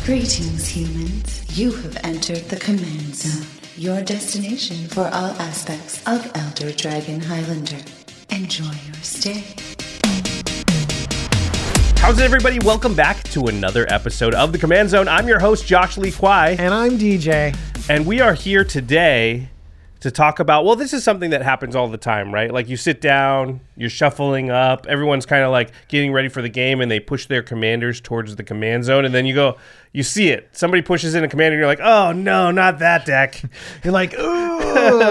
Greetings, humans. You have entered the Command Zone, your destination for all aspects of Elder Dragon Highlander. Enjoy your stay. How's it, everybody? Welcome back to another episode of the Command Zone. I'm your host, Josh Lee Kwai. And I'm DJ. And we are here today to talk about, well, this is something that happens all the time, right? Like you sit down, you're shuffling up, everyone's kind of like getting ready for the game, and they push their commanders towards the command zone, and then you see it. Somebody pushes in a commander, and you're like, oh, no, not that deck. You're like, ooh.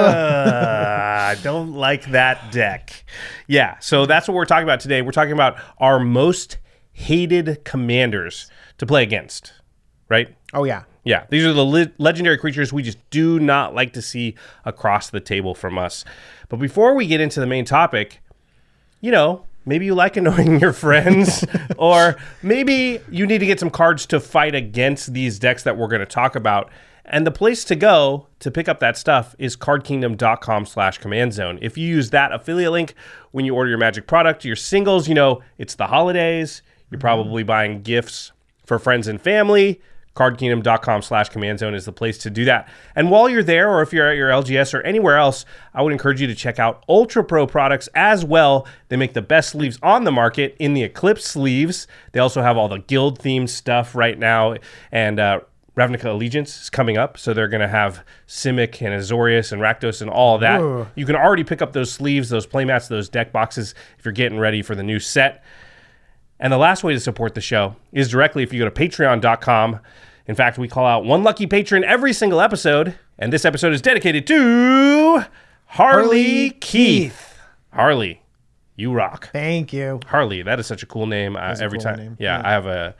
I don't like that deck. Yeah, so that's what we're talking about today. We're talking about our most hated commanders to play against, right? Oh, yeah. Yeah, these are the legendary creatures we just do not like to see across the table from us. But before we get into the main topic, maybe you like annoying your friends, or maybe you need to get some cards to fight against these decks that we're going to talk about. And the place to go to pick up that stuff is cardkingdom.com/command zone. If you use that affiliate link when you order your Magic product, your singles, it's the holidays. You're probably buying gifts for friends and family. cardkingdom.com/command zone is the place to do that. And while you're there, or if you're at your LGS or anywhere else, I would encourage you to check out Ultra Pro products as well. They make the best sleeves on the market in the Eclipse sleeves. They also have all the guild themed stuff right now. And Ravnica Allegiance is coming up, so they're going to have Simic and Azorius and Rakdos and all of that. Ooh. You can already pick up those sleeves, those playmats, those deck boxes if you're getting ready for the new set. And the last way to support the show is directly if you go to patreon.com. In fact, we call out one lucky patron every single episode, and this episode is dedicated to Harley Keith. Harley, you rock. Thank you. Harley, that is such a cool name. Every cool time, name. Yeah, Yeah. I have a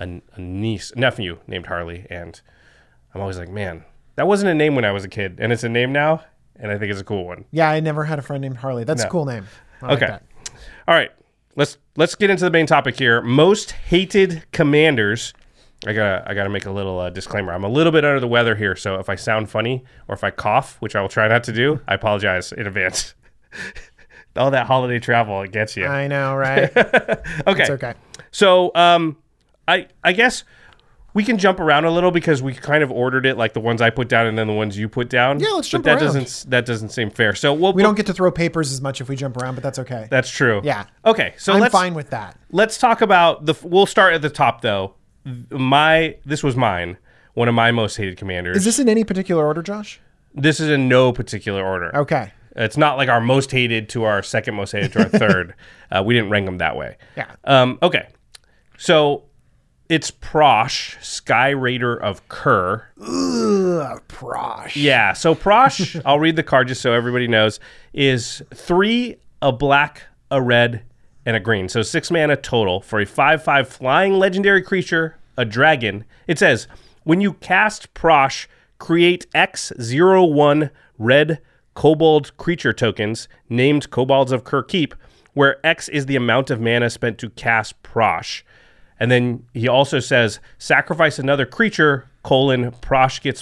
nephew named Harley, and I'm always like, man, that wasn't a name when I was a kid, and it's a name now, and I think it's a cool one. Yeah, I never had a friend named Harley. That's a cool name. I like Okay. that. All right. Let's get into the main topic here. Most hated commanders. I gotta make a little disclaimer. I'm a little bit under the weather here, so if I sound funny or if I cough, which I will try not to do, I apologize in advance. All that holiday travel, it gets you. I know, right? Okay. It's okay. So I guess we can jump around a little because we kind of ordered it like the ones I put down and then the ones you put down. Yeah, let's jump But around. that doesn't seem fair. So We don't get to throw papers as much if we jump around, but that's okay. That's true. Yeah. Okay. So I'm let's fine with that. Let's talk about we'll start at the top though. This was mine. One of my most hated commanders. Is this in any particular order, Josh? This is in no particular order. Okay. It's not like our most hated to our second most hated to our third. We didn't rank them that way. Yeah. Okay. So it's Prosh, Sky Raider of Kur. Ugh, Prosh. Yeah. So Prosh, I'll read the card just so everybody knows, is 3, a black, a red, and a green. So 6 mana total for a 5/5 flying legendary creature, a dragon. It says, when you cast Prosh, create X01 red kobold creature tokens named Kobolds of Kur Keep, where X is the amount of mana spent to cast Prosh. And then he also says, sacrifice another creature, Prosh gets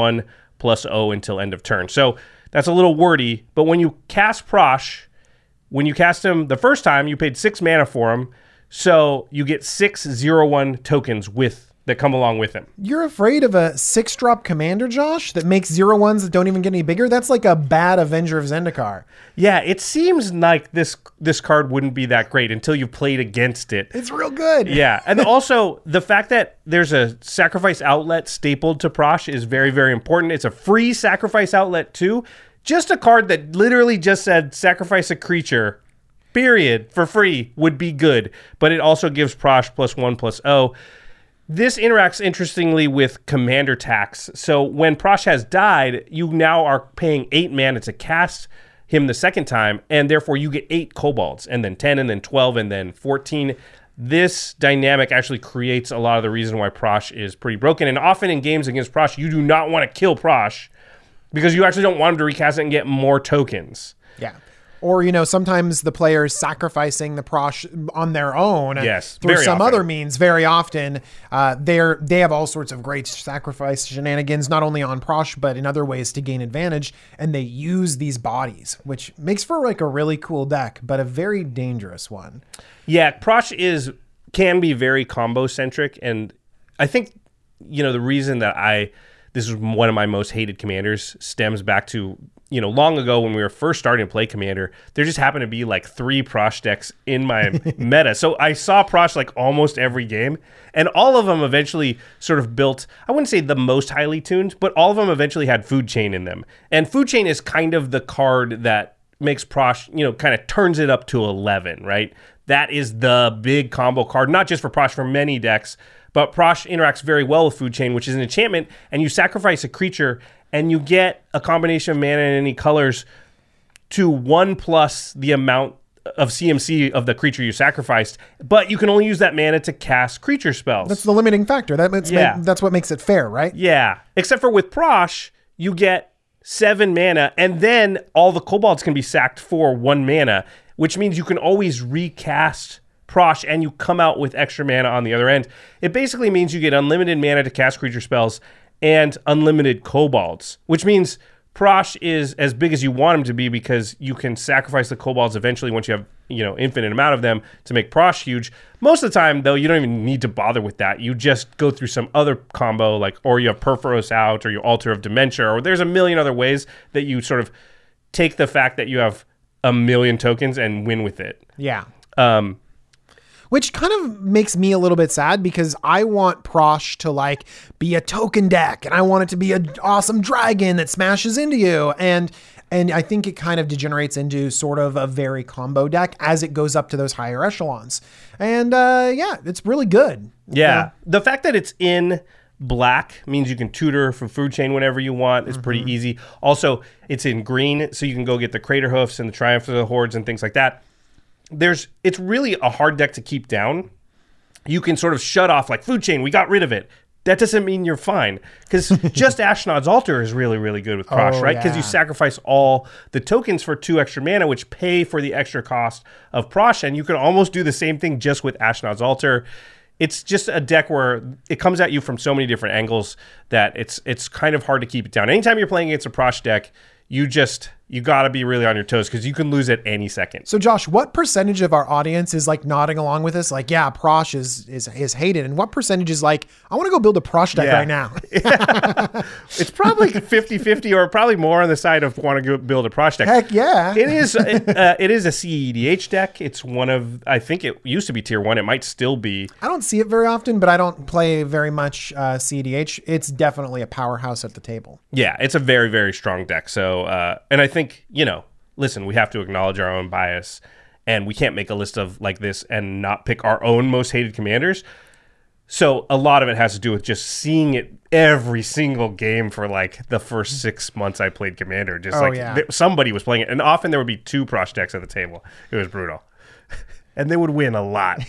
+1/+0 until end of turn. So that's a little wordy, but when you cast Prosh, when you cast him the first time, you paid 6 mana for him, so you get 6/01 tokens that come along with him. You're afraid of a 6-drop commander, Josh, that makes 0/1s that don't even get any bigger? That's like a bad Avenger of Zendikar. Yeah, it seems like this card wouldn't be that great until you've played against it. It's real good. Yeah, and also the fact that there's a sacrifice outlet stapled to Prosh is very, very important. It's a free sacrifice outlet too. Just a card that literally just said sacrifice a creature, period, for free would be good. But it also gives Prosh +1/+0. This interacts interestingly with commander tax. So when Prosh has died, you now are paying 8 mana to cast him the second time, and therefore you get 8 kobolds, and then 10, and then 12, and then 14. This dynamic actually creates a lot of the reason why Prosh is pretty broken. And often in games against Prosh, you do not want to kill Prosh because you actually don't want him to recast it and get more tokens. Yeah. Or, sometimes the player's sacrificing the Prosh on their own. Yes, through very some often. other means. Very often, they have all sorts of great sacrifice shenanigans, not only on Prosh, but in other ways to gain advantage. And they use these bodies, which makes for like a really cool deck, but a very dangerous one. Yeah, Prosh can be very combo centric, and I think the reason that this is one of my most hated commanders stems back to, long ago when we were first starting to play Commander, there just happened to be like 3 Prosh decks in my meta. So I saw Prosh like almost every game, and all of them eventually sort of built, I wouldn't say the most highly tuned, but all of them eventually had Food Chain in them. And Food Chain is kind of the card that makes Prosh, kind of turns it up to 11, right? That is the big combo card, not just for Prosh, for many decks, but Prosh interacts very well with Food Chain, which is an enchantment, and you sacrifice a creature, and you get a combination of mana in any colors to 1+ the amount of CMC of the creature you sacrificed, but you can only use that mana to cast creature spells. That's the limiting factor. That's what makes it fair, right? Yeah. Except for with Prosh, you get 7 mana, and then all the kobolds can be sacked for 1 mana, which means you can always recast Prosh and you come out with extra mana on the other end. It basically means you get unlimited mana to cast creature spells and unlimited kobolds, which means Prosh is as big as you want him to be because you can sacrifice the kobolds eventually once you have, infinite amount of them to make Prosh huge. Most of the time, though, you don't even need to bother with that. You just go through some other combo, or you have Purphoros out, or you Altar of Dementia, or there's a million other ways that you sort of take the fact that you have a million tokens and win with it. Yeah. Which kind of makes me a little bit sad because I want Prosh to be a token deck, and I want it to be an awesome dragon that smashes into you. And I think it kind of degenerates into sort of a very combo deck as it goes up to those higher echelons. And it's really good. Yeah. The fact that it's in black means you can tutor for Food Chain whenever you want. It's pretty easy. Also, it's in green, so you can go get the Crater Hoofs and the Triumph of the Hordes and things like that. It's really a hard deck to keep down. You can sort of shut off Food Chain, we got rid of it. That doesn't mean you're fine, because just Ashnod's Altar is really, really good with Prosh, right? Because you sacrifice all the tokens for 2 extra mana, which pay for the extra cost of Prosh, and you can almost do the same thing just with Ashnod's Altar. It's just a deck where it comes at you from so many different angles that it's kind of hard to keep it down. Anytime you're playing against a Prosh deck, you got to be really on your toes because you can lose at any second. So Josh, what percentage of our audience is nodding along with us? Prosh is hated. And what percentage is I want to go build a Prosh deck right now? It's probably 50-50 or probably more on the side of want to go build a Prosh deck. Heck yeah. It is a CEDH deck. It's one of, I think it used to be tier 1. It might still be. I don't see it very often, but I don't play very much CEDH. It's definitely a powerhouse at the table. Yeah, it's a very, very strong deck. So, and I think, listen, we have to acknowledge our own bias, and we can't make a list of this and not pick our own most hated commanders. So a lot of it has to do with just seeing it every single game for the first 6 months I played Commander. Just somebody was playing it, and often there would be 2 Prosh decks at the table. It was brutal. And they would win a lot.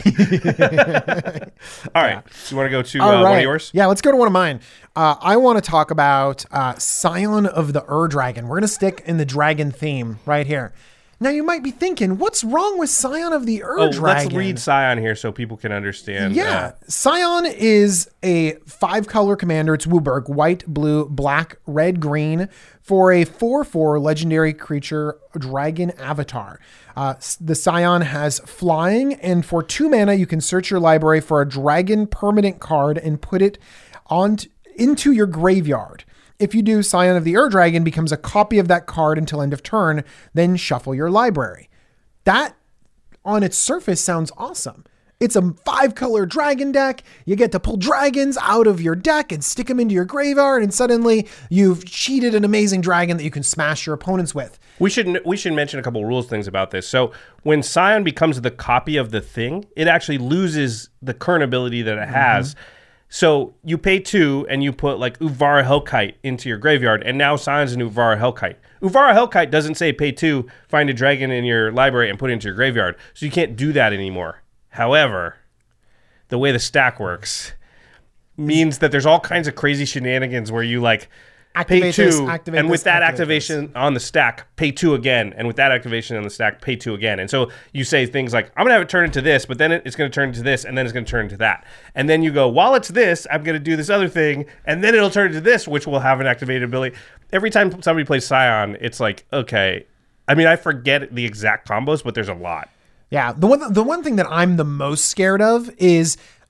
All right. So you want to go to one of yours? Yeah, let's go to one of mine. I want to talk about Scion of the Ur-Dragon. We're going to stick in the dragon theme right here. Now, you might be thinking, what's wrong with Scion of the Ur-Dragon? Let's read Scion here so people can understand. Yeah. Scion is a 5-color commander. It's WUBRG, white, blue, black, red, green, for a 4/4 legendary creature dragon avatar. The Scion has flying, and for 2 mana, you can search your library for a dragon permanent card and put it into your graveyard. If you do, Scion of the Ur-Dragon becomes a copy of that card until end of turn, then shuffle your library. That, on its surface, sounds awesome. It's a 5-color dragon deck. You get to pull dragons out of your deck and stick them into your graveyard, and suddenly you've cheated an amazing dragon that you can smash your opponents with. We should mention a couple rules things about this. So when Scion becomes the copy of the thing, it actually loses the current ability that it has. So you pay 2 and you put Uvara Hellkite into your graveyard, and now Scion's an Uvara Hellkite. Uvara Hellkite doesn't say pay 2, find a dragon in your library and put it into your graveyard. So you can't do that anymore. However, the way the stack works means that there's all kinds of crazy shenanigans where you pay 2, and with that activation on the stack, pay 2 again, and with that activation on the stack, pay 2 again. And so you say things like, I'm going to have it turn into this, but then it's going to turn into this, and then it's going to turn into that. And then you go, while it's this, I'm going to do this other thing, and then it'll turn into this, which will have an activated ability. Every time somebody plays Scion, it's okay. I mean, I forget the exact combos, but there's a lot. Yeah, the one thing that I'm the most scared of is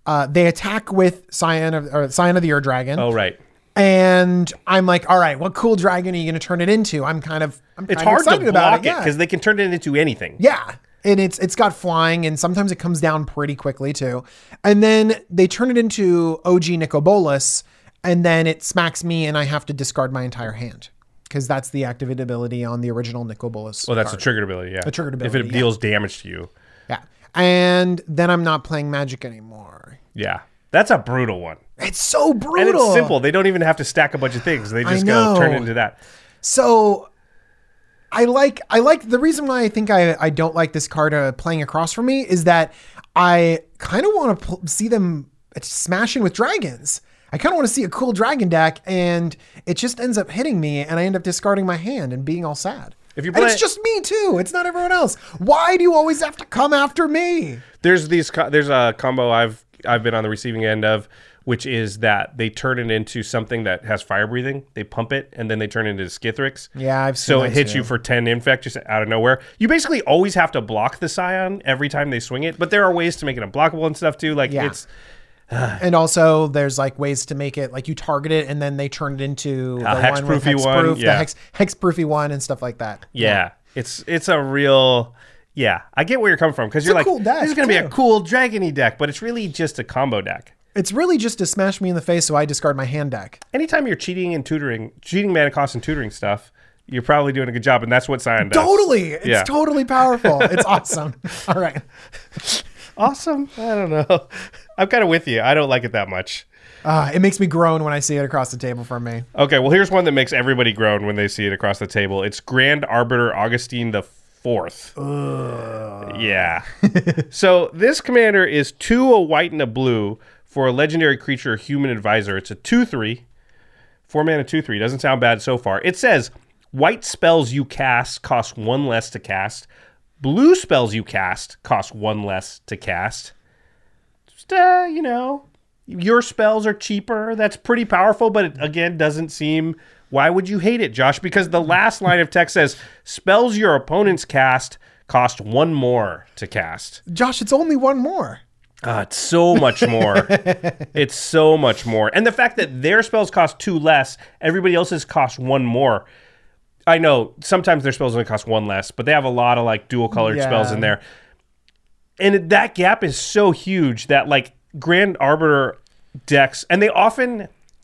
They attack with Scion of the Ur Dragon. Oh, right. And I'm like, all right, what cool dragon are you going to turn it into? I'm kind of It's hard to excited about block it because they can turn it into anything. Yeah. And it's got flying, and sometimes it comes down pretty quickly too. And then they turn it into OG Nicobolus, and then it smacks me, and I have to discard my entire hand because that's the activate ability on the original Nicobolus. Well, that's card. a triggered ability, yeah. A triggered ability, if it deals damage to you. Yeah. And then I'm not playing Magic anymore. Yeah. That's a brutal one. It's so brutal. And it's simple. They don't even have to stack a bunch of things. They just go turn it into that. So I like the reason why I think I don't like this card playing across from me is that I kind of want to see them smashing with dragons. I kind of want to see a cool dragon deck, and it just ends up hitting me, and I end up discarding my hand and being all sad. If you and it's just me too. It's not everyone else. Why do you always have to come after me? There's a combo I've been on the receiving end of, which is that they turn it into something that has fire breathing. They pump it, and then they turn it into Skithrix. Yeah, I've seen So that it hits too. you for 10 infect just out of nowhere. You basically always have to block the Scion every time they swing it, but there are ways to make it unblockable and stuff too. Like it's And also there's like ways to make it like you target it and then they turn it into the hexproofy one, one, yeah. the hexproofy one and stuff like that. Yeah. It's a real... Yeah, I get where you're coming from because you're a like, cool deck, this is going to be too. a cool dragon-y deck, but it's really just a combo deck. It's really just to smash me in the face so I discard my hand deck. Anytime you're cheating mana cost and tutoring stuff, you're probably doing a good job, and that's what Scion does. Totally. It's totally powerful. It's awesome. All right. Awesome? I don't know. I'm kind of with you. I don't like it that much. It makes me groan when I see it across the table from me. Okay, well, here's one that makes everybody groan when they see it across the table. It's Grand Arbiter Augustine the Fourth. Yeah. So this commander is 2 a white and a blue for a legendary creature, Human Advisor. It's a 2/3. 4 mana 2/3. Doesn't sound bad so far. It says white spells you cast cost 1 less to cast. Blue spells you cast cost 1 less to cast. Just, your spells are cheaper. That's pretty powerful, but it, again, doesn't seem... Why would you hate it, Josh? Because the last line of text says, spells your opponents cast cost 1 more to cast. Josh, it's only one more. It's so much more. It's so much more. And the fact that their spells cost 2 less, everybody else's cost 1 more. I know sometimes their spells only cost 1 less, but they have a lot of like dual colored spells in there. And that gap is so huge that like Grand Arbiter decks, and they often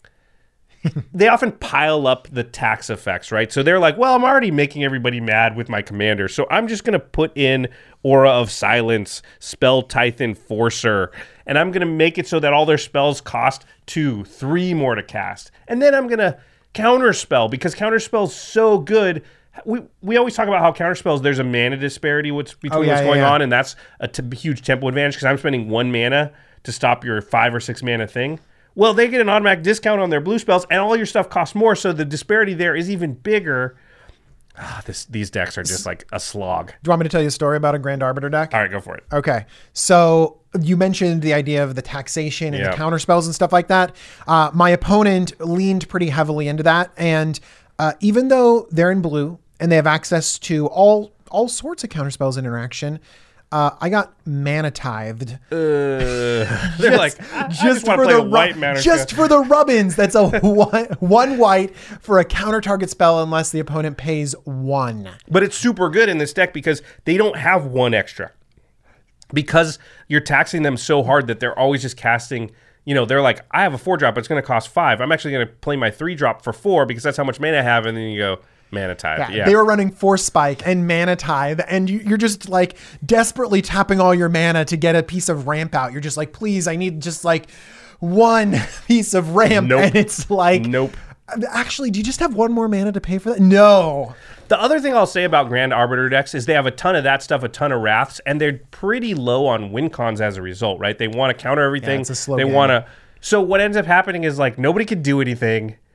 pile up the tax effects, right? So they're like, well, I'm already making everybody mad with my commander, so I'm just going to put in Aura of Silence, Spell Tithe Enforcer, and I'm going to make it so that all their spells cost 2, 3 more to cast. And then I'm going to counterspell, because counterspell's so good. We always talk about how counterspells, there's a mana disparity between what's going on, and that's a huge tempo advantage because I'm spending 1 mana to stop your 5 or 6 mana thing. Well, they get an automatic discount on their blue spells, and all your stuff costs more, so the disparity there is even bigger. These decks are just like a slog. Do you want me to tell you a story about a Grand Arbiter deck? All right, go for it. Okay. So you mentioned the idea of the taxation and the counter spells and stuff like that. My opponent leaned pretty heavily into that. And even though they're in blue and they have access to all sorts of counter spells interaction, I got mana tithed. They're like, I just want to play a white mana. Just for the rub-ins. That's a one white for a counter target spell unless the opponent pays 1. But it's super good in this deck because they don't have 1 extra. Because you're taxing them so hard that they're always just casting... they're like, I have a 4-drop, but it's going to cost 5. I'm actually going to play my 3-drop for 4 because that's how much mana I have. And then you go... Mana Tithe, They were running Force Spike and Mana Tithe, and you're just like desperately tapping all your mana to get a piece of ramp out. You're just like, please, I need just like 1 piece of ramp. Nope. And it's like, nope. Actually, do you just have 1 more mana to pay for that? No. The other thing I'll say about Grand Arbiter decks is they have a ton of that stuff, a ton of Wraths, and they're pretty low on win cons as a result, right? They want to counter everything. It's a slow they game. want to. So what ends up happening is like nobody can do anything.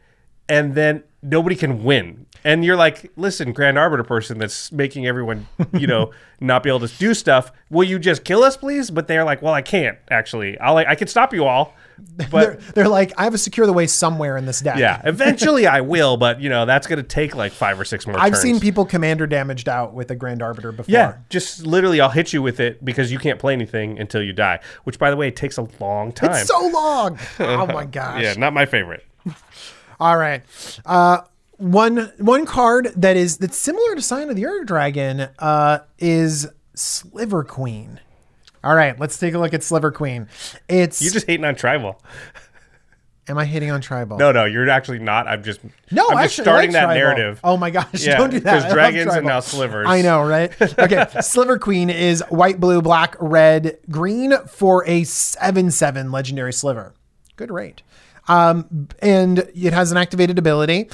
and then nobody can win. And you're like, listen, Grand Arbiter person that's making everyone, not be able to do stuff. Will you just kill us, please? But they're like, well, I can't actually. I can stop you all. But they're like, I have a secure the way somewhere in this deck. yeah, eventually I will. But that's going to take like 5 or 6 more turns. I've seen people commander damaged out with a Grand Arbiter before. Yeah, just literally I'll hit you with it because you can't play anything until you die. Which, by the way, takes a long time. It's so long. Oh my gosh. Yeah, not my favorite. All right. One card that's similar to Sign of the Ur Dragon is Sliver Queen. All right, let's take a look at Sliver Queen. You're just hating on tribal. Am I hitting on tribal? No, you're actually not. I'm just actually starting like that tribal. narrative. Oh my gosh, Yeah, don't do that. because dragons and now slivers. I know, right? Okay, Sliver Queen is white, blue, black, red, green for a 7/7 legendary sliver. Good rate. And it has an activated ability,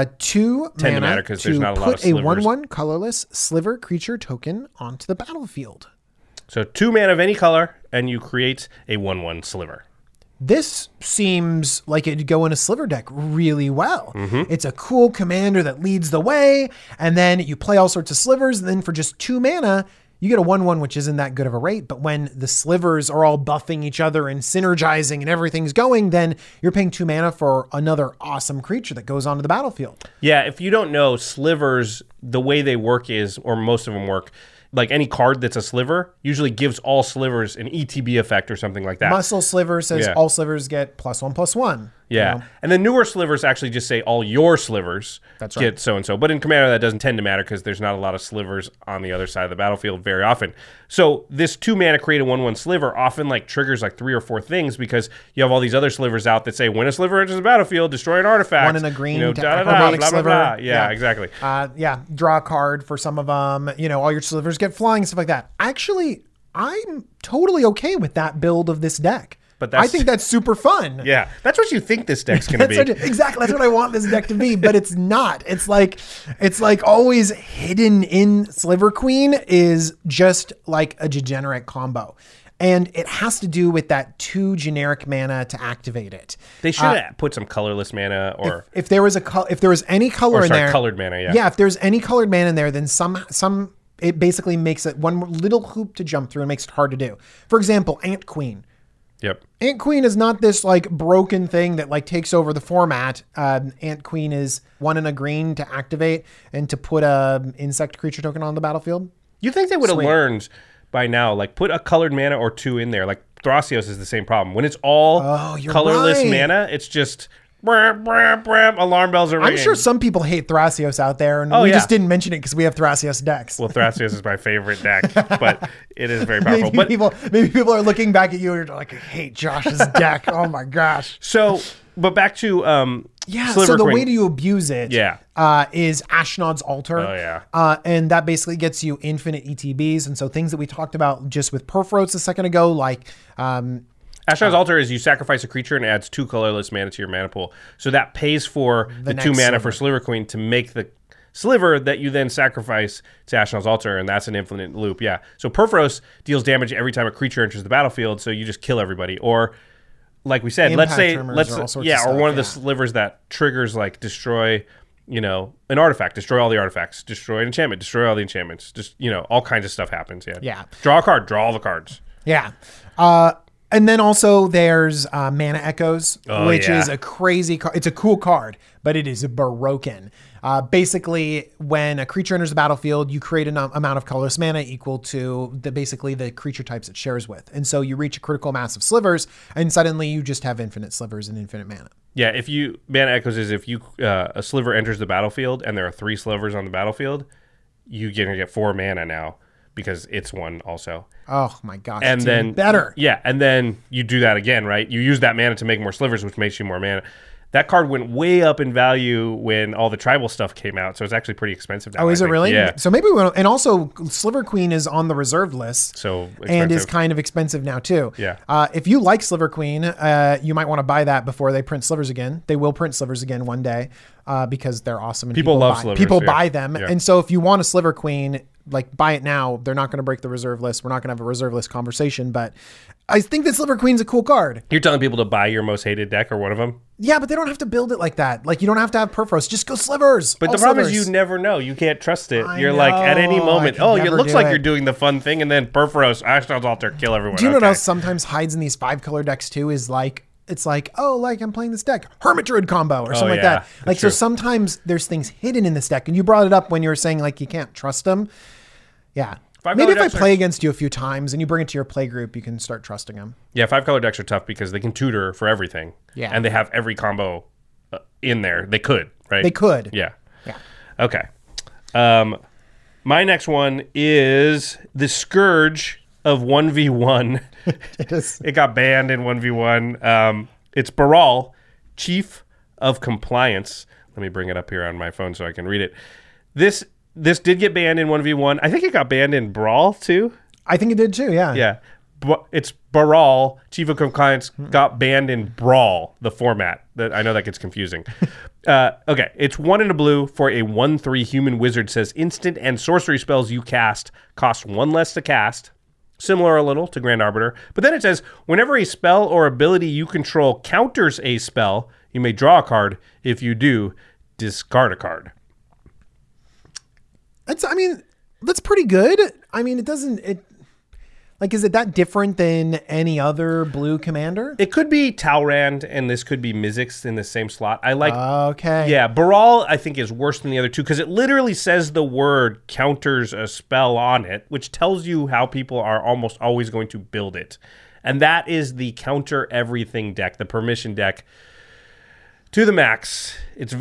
2 10 mana because there's not a lot of put a slivers. 1/1 colorless sliver creature token onto the battlefield. So 2 mana of any color, and you create a 1/1 sliver. This seems like it'd go in a sliver deck really well. Mm-hmm. It's a cool commander that leads the way, and then you play all sorts of slivers, and then for just 2 mana, you get a 1/1, which isn't that good of a rate. But when the slivers are all buffing each other and synergizing and everything's going, then you're paying 2 mana for another awesome creature that goes onto the battlefield. Yeah, if you don't know, slivers, the way they work is, or most of them work, like any card that's a sliver usually gives all slivers an ETB effect or something like that. Muscle sliver says Yeah. all slivers get +1/+1. Yeah. And then newer slivers actually just say all your slivers That's right. get so-and-so. But in Commander, that doesn't tend to matter because there's not a lot of slivers on the other side of the battlefield very often. So this 2 mana create a 1/1 sliver often like triggers like 3 or 4 things because you have all these other slivers out that say, when a sliver enters the battlefield, destroy an artifact. 1 in a green da-da-da, acrobatic blah, blah, sliver. blah. Yeah, exactly. Draw a card for some of them. All your slivers get flying, stuff like that. Actually, I'm totally okay with that build of this deck. But I think that's super fun. Yeah, that's what you think this deck's going to be. Exactly. That's what I want this deck to be, but it's not. It's like always hidden in Sliver Queen is just like a degenerate combo. And it has to do with that 2 generic mana to activate it. They should have put some colorless mana or If there was any color in there, colored mana, yeah. Yeah, if there's any colored mana in there, then it basically makes it one little hoop to jump through and makes it hard to do. For example, Ant Queen. Yep. Ant Queen is not this like broken thing that like takes over the format. Ant Queen is 1 in a green to activate and to put a insect creature token on the battlefield. You think they would have Sweet. learned by now, like put a colored mana or 2 in there. Like Thrasios is the same problem. When it's all you're colorless right. mana, it's just alarm bells are ringing. I'm sure some people hate Thrasios out there, and we just didn't mention it because we have Thrasios decks. Well, Thrasios is my favorite deck, but it is very powerful. Maybe people are looking back at you and you're like, I hate Josh's deck. Oh my gosh. But back to Sliver so the Queen. way you abuse it is Ashnod's Altar. Oh, yeah. And that basically gets you infinite ETBs. And so things that we talked about just with Perforos a second ago, like Ashnod's Altar is you sacrifice a creature and adds 2 colorless mana to your mana pool. So that pays for the 2 mana sliver. for Sliver Queen to make the sliver that you then sacrifice to Ashnod's Altar, and that's an infinite loop. Yeah. So Perforos deals damage every time a creature enters the battlefield, so you just kill everybody. Or, like we said, Impact let's say, tremors or all sorts of or stuff, one of the slivers that triggers like destroy, an artifact, destroy all the artifacts, destroy an enchantment, destroy all the enchantments. Just all kinds of stuff happens. Yeah. Yeah. Draw a card, draw all the cards. Yeah. And then also there's Mana Echoes, which is a crazy card. It's a cool card, but it is broken. Basically, when a creature enters the battlefield, you create an amount of colorless mana equal to the creature types it shares with. And so you reach a critical mass of slivers, and suddenly you just have infinite slivers and infinite mana. Yeah, Mana Echoes is if a sliver enters the battlefield and there are 3 slivers on the battlefield, you're going to get 4 mana now because it's 1 also. Oh my gosh. And it's then even better. Yeah, and then you do that again, right? You use that mana to make more slivers, which makes you more mana. That card went way up in value when all the tribal stuff came out, so it's actually pretty expensive now. Oh, is it really? Yeah. So maybe and also Sliver Queen is on the reserved list. So expensive. And is kind of expensive now too. Yeah. If you like Sliver Queen, you might want to buy that before they print slivers again. They will print slivers again one day because they're awesome. And People love slivers. People yeah. buy them. Yeah. And so if you want a Sliver Queen, like buy it now. They're not going to break the reserve list. We're not going to have a reserve list conversation, but I think that Sliver Queen's a cool card. You're telling people to buy your most hated deck or one of them? Yeah, but they don't have to build it like that. Like, you don't have to have Purphoros. Just go slivers. But All the problem is slivers. you never know. You can't trust it. I You're like, at any know, moment, I could it never looks do like it. you're doing the fun thing, and then Purphoros, Ashdod's Altar, kill everyone. Do you know what Okay. else sometimes hides in these 5-color decks too? Is like, it's like, oh, like I'm playing this deck, Hermit Druid combo or something like yeah, that. Like, that's so true. sometimes there's things hidden in this deck. And you brought it up when you were saying like you can't trust them. Yeah. 5-color Maybe if I decks are- play against you a few times and you bring it to your play group, you can start trusting them. Yeah, 5-color decks are tough because they can tutor for everything. Yeah. And they have every combo in there. They could, right? They could. Yeah. Yeah. Okay. My next one is the Scourge of 1v1. It is. It got banned in 1v1. It's Baral, Chief of Compliance. Let me bring it up here on my phone so I can read it. This did get banned in 1v1. I think it got banned in Brawl too. I think it did too. Yeah. Yeah. It's Baral, Chief of Compliance, got banned in Brawl, the format. I know that gets confusing. Okay. It's 1 and a blue for a 1/3 human wizard. Says instant and sorcery spells you cast cost 1 less to cast. Similar a little to Grand Arbiter. But then it says, whenever a spell or ability you control counters a spell, you may draw a card. If you do, discard a card. That's pretty good. I mean, is it that different than any other blue commander? It could be Talrand, and this could be Mizzix in the same slot. I like... Okay. Yeah, Baral, I think, is worse than the other two because it literally says the word counters a spell on it, which tells you how people are almost always going to build it. And that is the counter everything deck, the permission deck to the max. There's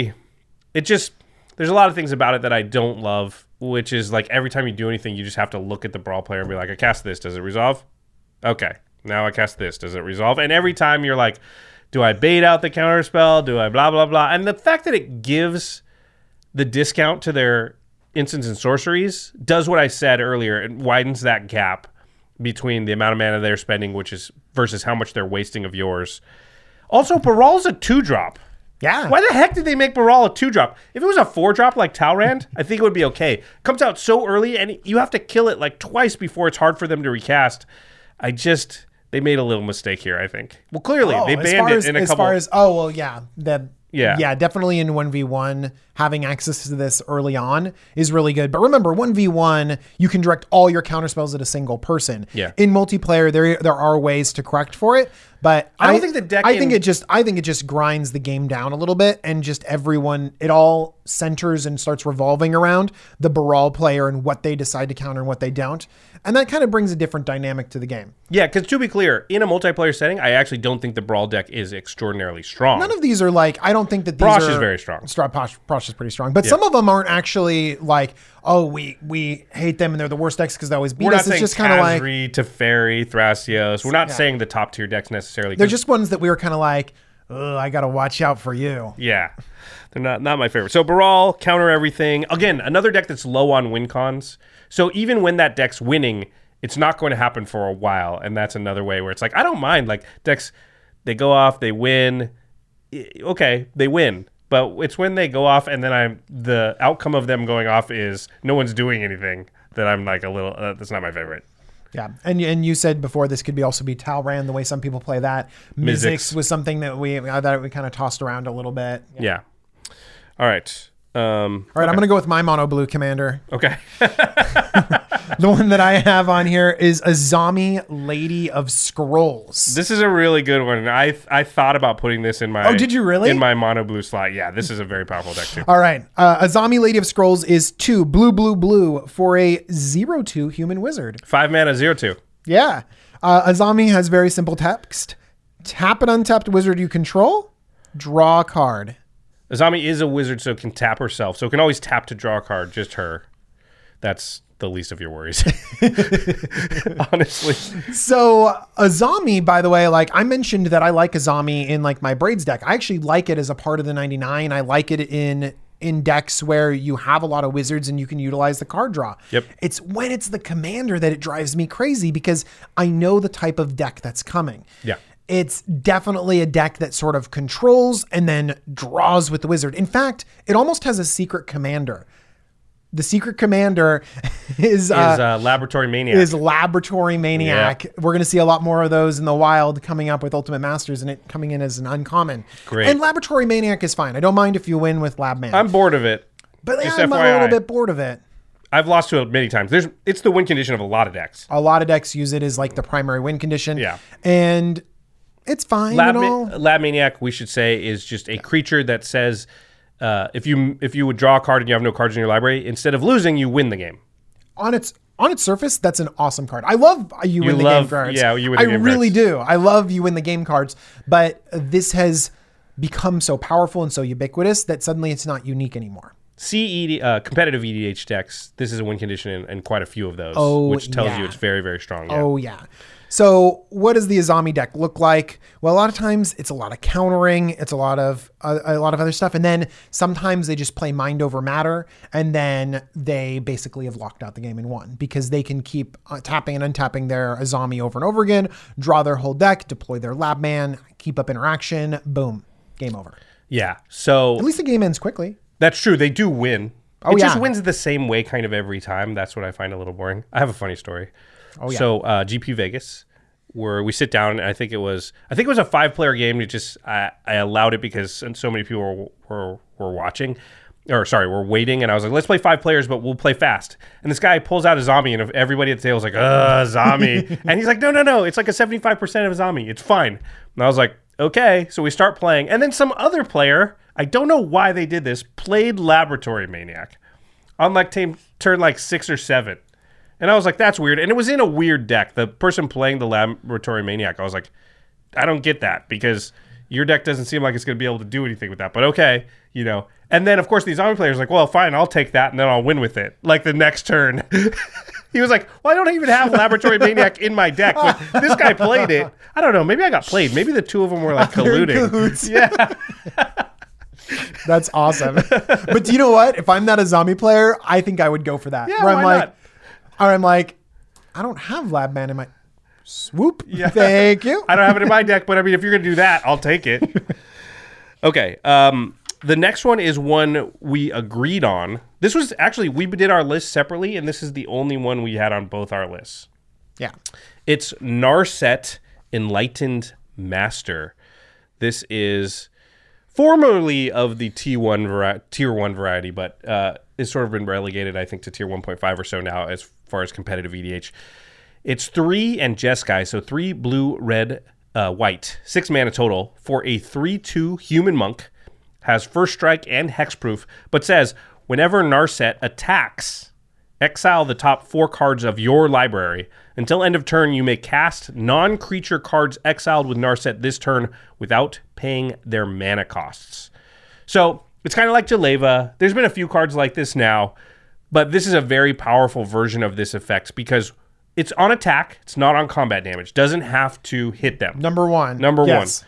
a lot of things about it that I don't love, which is like every time you do anything, you just have to look at the Brawl player and be like, I cast this, does it resolve? Okay, now I cast this, does it resolve? And every time you're like, do I bait out the counter spell? Do I blah, blah, blah? And the fact that it gives the discount to their instants and sorceries does what I said earlier. It widens that gap between the amount of mana they're spending, which is versus how much they're wasting of yours. Also, Baral's a 2-drop. Yeah. Why the heck did they make Baral a 2-drop? If it was a 4-drop like Talrand, I think it would be okay. Comes out so early, and you have to kill it like twice before it's hard for them to recast. They made a little mistake here, I think. Well, clearly, they banned it in a couple... Yeah, definitely in 1v1, having access to this early on is really good. But remember, 1v1, you can direct all your counterspells at a single person. Yeah. In multiplayer, there are ways to correct for it, but I don't think the deck I think it just grinds the game down a little bit, and just it all centers and starts revolving around the Baral player and what they decide to counter and what they don't. And that kind of brings a different dynamic to the game. Yeah, because to be clear, in a multiplayer setting, I actually don't think the Brawl deck is extraordinarily strong. None of these are like, I don't think that these Brosh are... is very strong. Brosh is pretty strong. But some of them aren't actually like, oh, we hate them and they're the worst decks because they always beat We're us. not It's saying just kind of like... Tazri, Teferi, Thrasios. We're not saying the top tier decks necessarily. They're just ones that we were kind of like, ugh, I got to watch out for you. Yeah. They're not my favorite. So Baral, counter everything. Again, another deck that's low on win cons. So even when that deck's winning, it's not going to happen for a while. And that's another way where it's like, I don't mind. Like decks, they go off, they win. Okay, they win. But it's when they go off and then the outcome of them going off is no one's doing anything that I'm like a little, that's not my favorite. Yeah, and you said before this could also be Talrand, the way some people play that. Mizzix was something that we kind of tossed around a little bit. Yeah. All right. All right, I'm going to go with my mono blue commander. Okay. The one that I have on here is Azami, Lady of Scrolls. This is a really good one. I thought about putting this in my... Oh, did you really? In my mono blue slot. Yeah, this is a very powerful deck too. All right. Azami, Lady of Scrolls is 2 blue for a 0/2 human wizard. 5 mana, 0/2. Yeah. Azami has very simple text. Tap an untapped wizard you control, draw a card. Azami is a wizard, so can tap herself. So can always tap to draw a card, just her. That's the least of your worries. Honestly. So Azami, by the way, like I mentioned that I like Azami in like my Braids deck. I actually like it as a part of the 99. I like it in decks where you have a lot of wizards and you can utilize the card draw. Yep. It's when it's the commander that it drives me crazy because I know the type of deck that's coming. Yeah. It's definitely a deck that sort of controls and then draws with the wizard. In fact, it almost has a secret commander. The secret commander is Laboratory Maniac. Is Laboratory Maniac. Yeah. We're going to see a lot more of those in the wild coming up with Ultimate Masters and it coming in as an uncommon. Great. And Laboratory Maniac is fine. I don't mind if you win with Lab Man. I'm bored of it. But Just I'm a FYI. little bit bored of it. I've lost to it many times. It's the win condition of a lot of decks. A lot of decks use it as like the primary win condition. Yeah. And it's fine and all. Lab Maniac, we should say, is just a creature that says if you would draw a card and you have no cards in your library, instead of losing, you win the game. On its surface, that's an awesome card. I love you win the game cards. Yeah, you win the game cards. I really do. I love you win the game cards. But this has become so powerful and so ubiquitous that suddenly it's not unique anymore. Competitive EDH decks, this is a win condition in quite a few of those, which tells you it's very, very strong. Yeah. Oh, yeah. So what does the Azami deck look like? Well, a lot of times it's a lot of countering. It's a lot of other stuff. And then sometimes they just play mind over matter. And then they basically have locked out the game and won because they can keep tapping and untapping their Azami over and over again, draw their whole deck, deploy their Lab Man, keep up interaction. Boom. Game over. Yeah. So at least the game ends quickly. That's true. They do win. Oh, it yeah. just wins the same way kind of every time. That's what I find a little boring. I have a funny story. Oh, yeah. So GP Vegas, where we sit down, and I think it was a 5-player game. I allowed it because so many people were watching, were waiting, and I was like, let's play 5 players, but we'll play fast. And this guy pulls out a zombie, and everybody at the table was like, zombie. And he's like, no, it's like a 75% of a zombie. It's fine. And I was like, okay. So we start playing, and then some other player, I don't know why they did this, played Laboratory Maniac on like turn like 6 or 7. And I was like, that's weird. And it was in a weird deck. The person playing the Laboratory Maniac, I was like, I don't get that because your deck doesn't seem like it's going to be able to do anything with that. But okay, And then, of course, the zombie player's like, well, fine, I'll take that, and then I'll win with it. Like the next turn. He was like, well, I don't even have Laboratory Maniac in my deck. But this guy played it. I don't know. Maybe I got played. Maybe the two of them were like colluding. Yeah. That's awesome. But do you know what? If I'm not a zombie player, I think I would go for that. Yeah, where why not? I'm like, I don't have Lab Man in my swoop. Yeah. Thank you. I don't have it in my deck, but I mean, if you're going to do that, I'll take it. Okay. The next one is one we agreed on. This was actually, we did our list separately, and this is the only one we had on both our lists. Yeah. It's Narset Enlightened Master. This is formerly of the tier 1 variety, but it's sort of been relegated, I think, to tier 1.5 or so now as far as competitive EDH. It's 3 and Jeskai, so 3 blue, red, white, 6 mana total for a 3/2 human monk. Has first strike and hexproof, but says whenever Narset attacks, exile the top 4 cards of your library. Until end of turn, you may cast non-creature cards exiled with Narset this turn without paying their mana costs. So it's kind of like Jaleva. There's been a few cards like this now, but this is a very powerful version of this effect because it's on attack. It's not on combat damage. Doesn't have to hit them. Number one. Yes.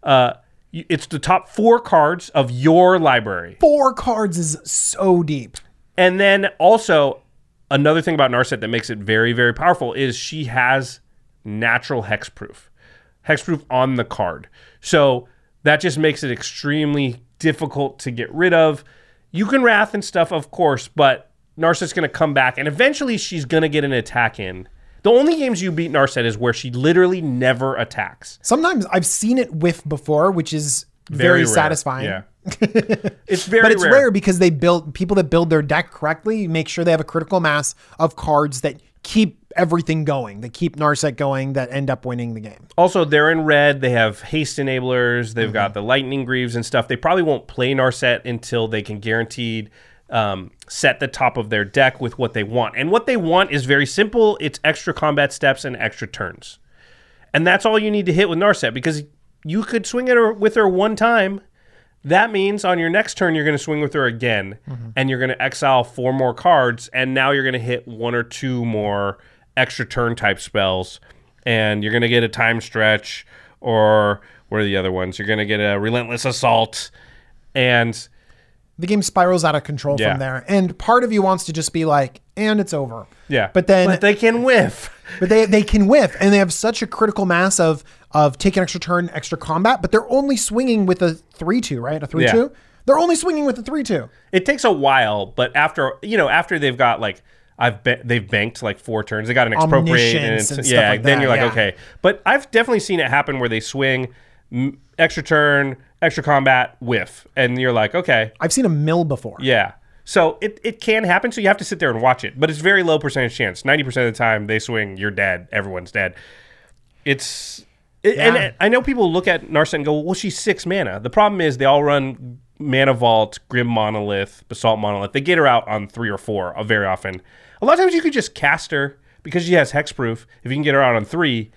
It's the top 4 cards of your library. 4 cards is so deep. And then also, another thing about Narset that makes it very, very powerful is she has natural hexproof. Hexproof on the card. So that just makes it extremely difficult to get rid of. You can Wrath and stuff, of course, but Narset's going to come back, and eventually she's going to get an attack in. The only games you beat Narset is where she literally never attacks. Sometimes I've seen it whiff before, which is very satisfying. Yeah. It's very But it's rare because people that build their deck correctly make sure they have a critical mass of cards that keep everything going, that keep Narset going, that end up winning the game. Also, they're in red. They have haste enablers. They've got the lightning greaves and stuff. They probably won't play Narset until they can guaranteed set the top of their deck with what they want. And what they want is very simple. It's extra combat steps and extra turns. And that's all you need to hit with Narset, because you could swing it with her one time. That means on your next turn, you're going to swing with her again, and you're going to exile 4 more cards, and now you're going to hit 1 or 2 more extra turn type spells, and you're going to get a time stretch, or what are the other ones? You're going to get a relentless assault, and the game spirals out of control from there. And part of you wants to just be like, and it's over. Yeah. But they can whiff. But they can whiff, and they have such a critical mass of take an extra turn, extra combat, but they're only swinging with a 3/2, right? A 3/2? They're only swinging with the 3/2. It takes a while, but after they've got like they've banked like 4 turns. They got an expropriate and Omniscience and yeah, stuff like then that, you're like, yeah. okay. But I've definitely seen it happen where they swing extra turn, extra combat, whiff, and you're like, okay, I've seen a mill before. yeah. So it can happen, so you have to sit there and watch it. But it's very low percentage chance. 90% of the time they swing, you're dead. Everyone's dead. And I know people look at Narset and go, well, she's 6 mana. The problem is they all run Mana Vault, Grim Monolith, Basalt Monolith. They get her out on 3 or 4 very often. A lot of times you could just cast her because she has Hexproof if you can get her out on 3.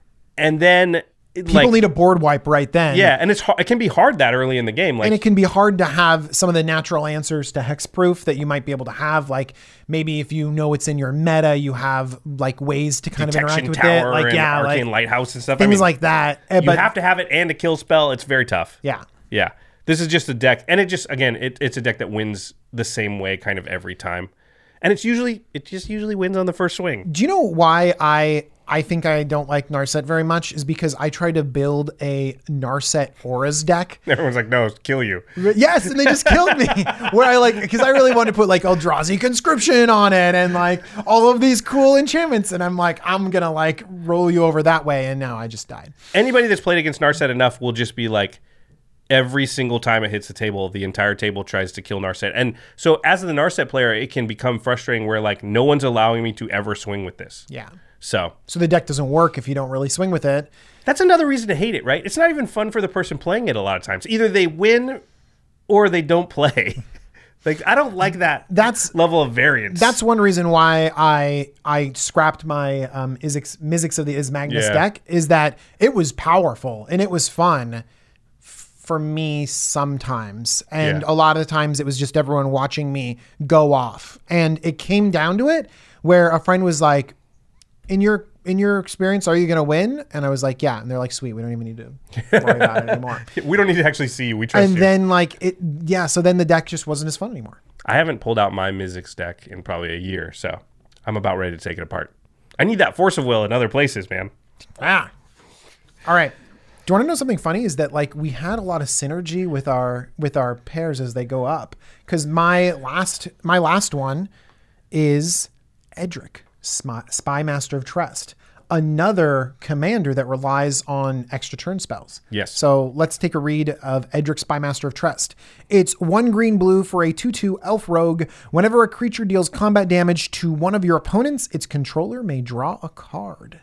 And then People need a board wipe right then. Yeah, and it can be hard that early in the game. Like, and it can be hard to have some of the natural answers to hexproof that you might be able to have. Like maybe if you know it's in your meta, you have like ways to kind of interact with Tower it. Like and yeah, Arcane like Lighthouse and stuff. things like that. You But have to have it and a kill spell. It's very tough. yeah. Yeah. This is just a deck, and it's a deck that wins the same way kind of every time. And it just usually wins on the first swing. Do you know why I think I don't like Narset very much is because I tried to build a Narset Auras deck. Everyone's like, no, kill you. Yes, and they just killed me. Because I really wanted to put like Eldrazi Conscription on it and like all of these cool enchantments. And I'm like, I'm going to like roll you over that way. And now I just died. Anybody that's played against Narset enough will just be like, every single time it hits the table, the entire table tries to kill Narset. And so as the Narset player, it can become frustrating where like no one's allowing me to ever swing with this. Yeah. So the deck doesn't work if you don't really swing with it. that's another reason to hate it, right? It's not even fun for the person playing it a lot of times. Either they win or they don't play. Like, I don't like that level of variance. That's one reason why I scrapped my Mizzix of the Ismagnus deck, is that it was powerful and it was fun for me sometimes. And a lot of the times it was just everyone watching me go off. And it came down to it where a friend was like, in your experience, are you going to win? And I was like, yeah. And they're like, sweet, we don't even need to worry about it anymore. We don't need to actually see you. We trust you. And then so then the deck just wasn't as fun anymore. I haven't pulled out my Mizzix deck in probably a year, so I'm about ready to take it apart. I need that Force of Will in other places, man. All right. Do you want to know something funny? Is that like we had a lot of synergy with our pairs as they go up. Because my last one is Edric, Spy Master of Trust, another commander that relies on extra turn spells. Yes. So let's take a read of Edric, Spy Master of Trust. It's 1 green-blue for a 2/2 elf rogue. Whenever a creature deals combat damage to one of your opponents, its controller may draw a card.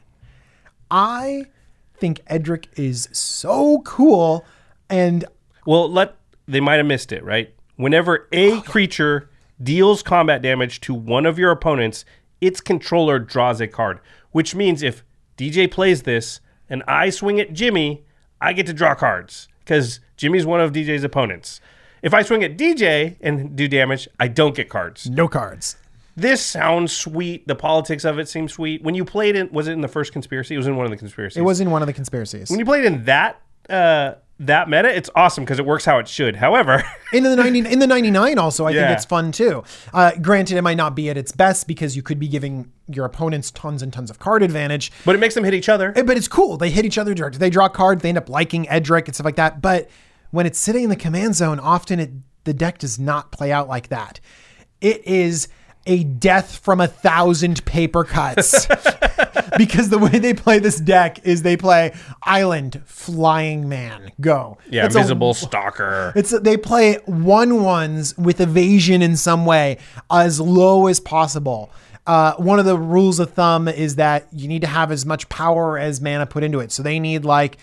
I think Edric is so cool, and they might have missed it, right? Whenever a creature deals combat damage to one of your opponents, its controller draws a card, which means if DJ plays this and I swing at Jimmy, I get to draw cards because Jimmy's one of DJ's opponents. If I swing at DJ and do damage, I don't get cards. no cards. This sounds sweet. The politics of it seems sweet. When you played it, was it in the first conspiracy? It was in one of the conspiracies. It was in one of the conspiracies. When you played in that meta, it's awesome because it works how it should. However, in the 99 also, I think it's fun too. Granted, it might not be at its best because you could be giving your opponents tons and tons of card advantage. but it makes them hit each other. But it's cool. They hit each other direct. They draw cards. They end up liking Edric and stuff like that. But when it's sitting in the command zone, often the deck does not play out like that. It is a death from 1,000 paper cuts. Because the way they play this deck is they play Island, Flying Man, go. Yeah, That's Invisible Stalker. They play 1/1s with evasion in some way as low as possible. One of the rules of thumb is that you need to have as much power as mana put into it. So they need like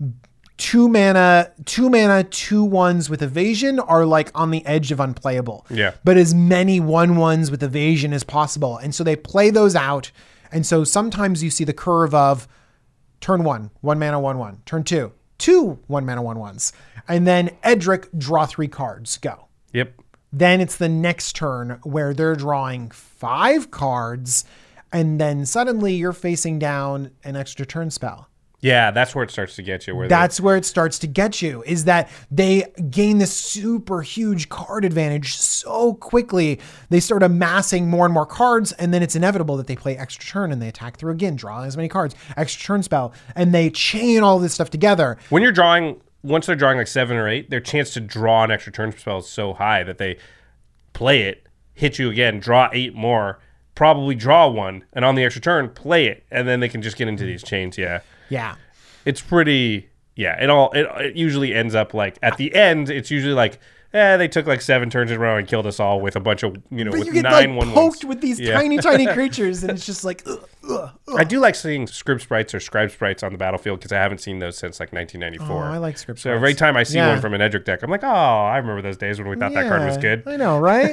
2 mana, 2/1s with evasion are like on the edge of unplayable. Yeah. But as many 1/1s with evasion as possible. And so they play those out. And so sometimes you see the curve of turn 1 mana, 1/1. Turn 2 1 mana, 1/1s. And then Edric, draw 3 cards, go. Yep. Then it's the next turn where they're drawing 5 cards. And then suddenly you're facing down an extra turn spell. Yeah, that's where it starts to get you. That's where it starts to get you, is that they gain this super huge card advantage so quickly. They start amassing more and more cards, and then it's inevitable that they play extra turn and they attack through again, draw as many cards, extra turn spell, and they chain all this stuff together. When you're drawing once they're drawing like 7 or 8, their chance to draw an extra turn spell is so high that they play it, hit you again, draw 8 more, probably draw 1, and on the extra turn, play it, and then they can just get into these chains. Yeah. Yeah. It's pretty, it usually ends up like, at the end, it's usually like, they took like 7 turns in a row and killed us all with a bunch of, But with you get 9 like 1-1s. poked with these tiny creatures, and it's just like, I do like seeing script sprites or scribe sprites on the battlefield because I haven't seen those since like 1994. Oh, I like script So sprites. every time I see Yeah. one from an Edric deck, I'm like, oh, I remember those days when we thought that card was good. I know, right?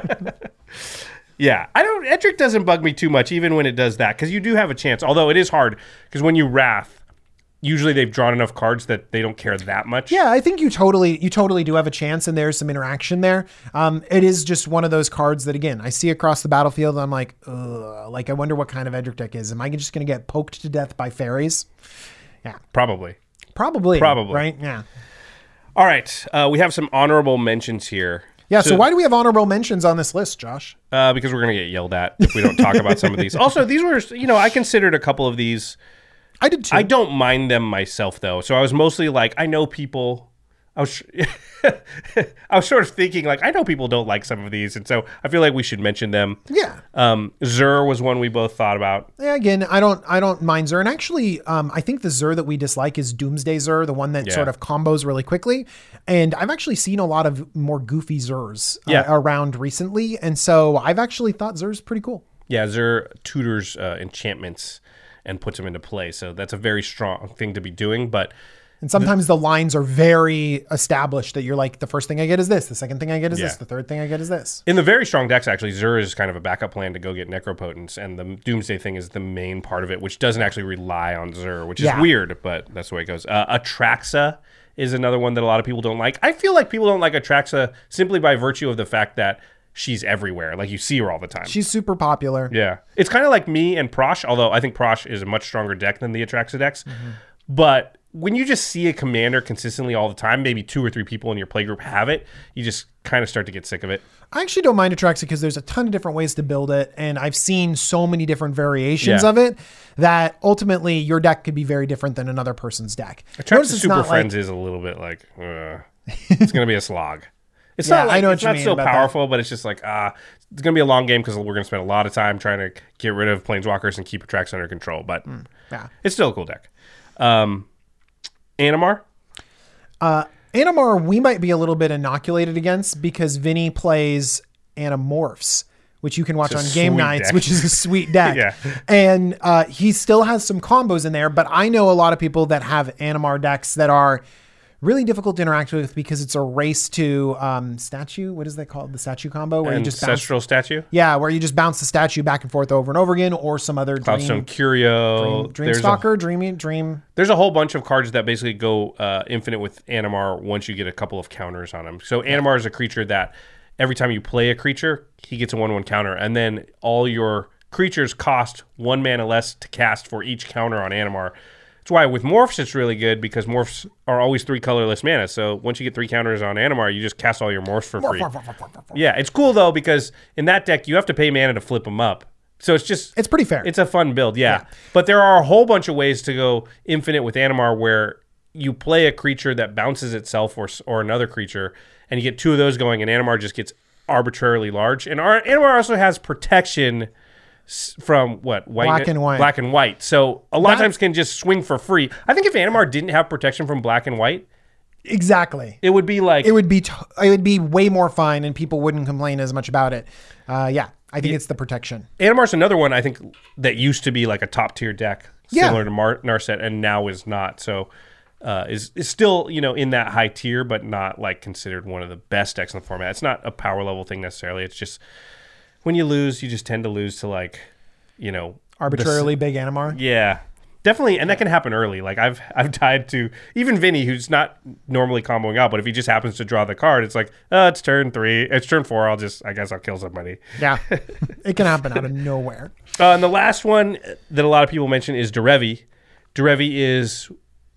Yeah, Edric doesn't bug me too much, even when it does that, because you do have a chance. Although it is hard, because when you Wrath, usually they've drawn enough cards that they don't care that much. Yeah, I think you totally do have a chance, and there's some interaction there. It is just one of those cards that, again, I see across the battlefield, and I'm like, ugh, like I wonder what kind of Edric deck is. Am I just going to get poked to death by fairies? Yeah, Probably. right? Yeah. All right, we have some honorable mentions here. Yeah. So why do we have honorable mentions on this list, Josh? Because we're going to get yelled at if we don't talk about some of these. Also, these were, I considered a couple of these. I did too. I don't mind them myself, though. So I was mostly like, I know people. I was sort of thinking like, I know people don't like some of these, and so I feel like we should mention them. Yeah. Zur was one we both thought about. Yeah, again, I don't mind Zur. And actually, I think the Zur that we dislike is Doomsday Zur, the one that sort of combos really quickly. And I've actually seen a lot of more goofy Zurs around recently. And so I've actually thought Zur's pretty cool. Yeah, Zur tutors enchantments and puts them into play. So that's a very strong thing to be doing. And sometimes the lines are very established that you're like, the first thing I get is this. The second thing I get is this. The third thing I get is this. In the very strong decks, actually, Zur is kind of a backup plan to go get Necropotence, and the Doomsday thing is the main part of it, which doesn't actually rely on Zur, which is weird, but that's the way it goes. Atraxa is another one that a lot of people don't like. I feel like people don't like Atraxa simply by virtue of the fact that she's everywhere. Like, you see her all the time. She's super popular. Yeah. It's kind of like me and Prosh, although I think Prosh is a much stronger deck than the Atraxa decks. But when you just see a commander consistently all the time, maybe 2 or 3 people in your playgroup have it, you just kind of start to get sick of it. I actually don't mind Atraxa because there's a ton of different ways to build it, and I've seen so many different variations of it that ultimately your deck could be very different than another person's deck. Atraxa Super Friends is a little bit like, it's going to be a slog. It's not like, it's not so powerful, but it's just like, it's going to be a long game because we're going to spend a lot of time trying to get rid of Planeswalkers and keep Atraxa under control, but it's still a cool deck. Animar? Animar, we might be a little bit inoculated against because Vinny plays Animorphs, which you can watch on game nights, which is a sweet deck. And he still has some combos in there, but I know a lot of people that have Animar decks that are really difficult to interact with because it's a race to statue. What is that called? The statue combo where you just Ancestral Statue? Yeah, where you just bounce the statue back and forth over and over again, or some other Cloudstone Curio. Dreamstalker, Dream. There's a whole bunch of cards that basically go infinite with Animar once you get a couple of counters on him. So Animar is a creature that every time you play a creature, he gets a 1/1 counter, and then all your creatures cost 1 mana less to cast for each counter on Animar. That's why with Morphs it's really good because Morphs are always 3 colorless mana. So once you get 3 counters on Animar, you just cast all your Morphs for free. Yeah, it's cool though because in that deck you have to pay mana to flip them up. So it's pretty fair. It's a fun build, yeah. But there are a whole bunch of ways to go infinite with Animar where you play a creature that bounces itself or another creature, and you get 2 of those going, and Animar just gets arbitrarily large. And Animar also has protection from black and white. So a lot of times can just swing for free. I think if Animar didn't have protection from black and white, exactly, it would be like it would be way more fine, and people wouldn't complain as much about it. I think it's the protection. Animar's another one I think that used to be like a top tier deck, similar to Narset, and now is not. So is still in that high tier, but not like considered one of the best decks in the format. It's not a power level thing necessarily. It's just when you lose, you just tend to lose to arbitrarily big Animar. Yeah, definitely, and that can happen early. Like I've died to even Vinny, who's not normally comboing out, but if he just happens to draw the card, it's like, it's turn 3, it's turn 4. I guess I'll kill somebody. Yeah, it can happen out of nowhere. And the last one that a lot of people mention is Derevi. Derevi is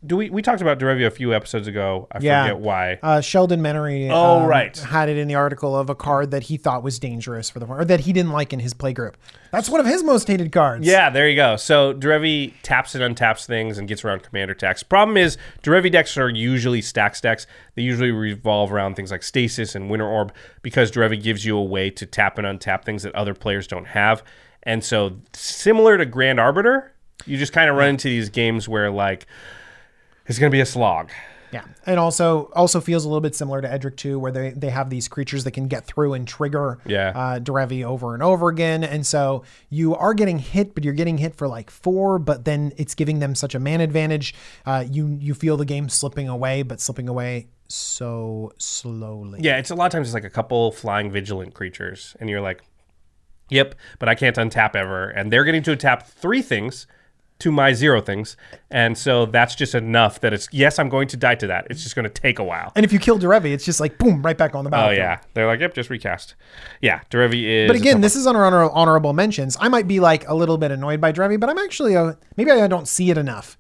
we talked about Derevia a few episodes ago. I forget why. Sheldon Menery right. had it in the article of a card that he thought was dangerous for the or that he didn't like in his play group. That's one of his most hated cards. Yeah, there you go. So Derevi taps and untaps things and gets around commander attacks. Problem is, Derevi decks are usually stacks decks. They usually revolve around things like Stasis and Winter Orb because Derevi gives you a way to tap and untap things that other players don't have. And so similar to Grand Arbiter, you just kind of run into these games where like it's going to be a slog. Yeah. And also feels a little bit similar to Edric 2, where they have these creatures that can get through and trigger Derevi over and over again. And so you are getting hit, but you're getting hit for like 4, but then it's giving them such a man advantage. You feel the game slipping away, but slipping away so slowly. Yeah, it's a lot of times it's like a couple flying vigilant creatures, and you're like, yep, but I can't untap ever. And they're getting to tap 3 things to my 0 things. And so that's just enough that it's, yes, I'm going to die to that. It's just going to take a while. And if you kill Derevi, it's just like, boom, right back on the battlefield. Oh, yeah. They're like, yep, just recast. Yeah, Derevi is... But again, this is on our honorable mentions. I might be like a little bit annoyed by Derevi, but I'm actually, maybe I don't see it enough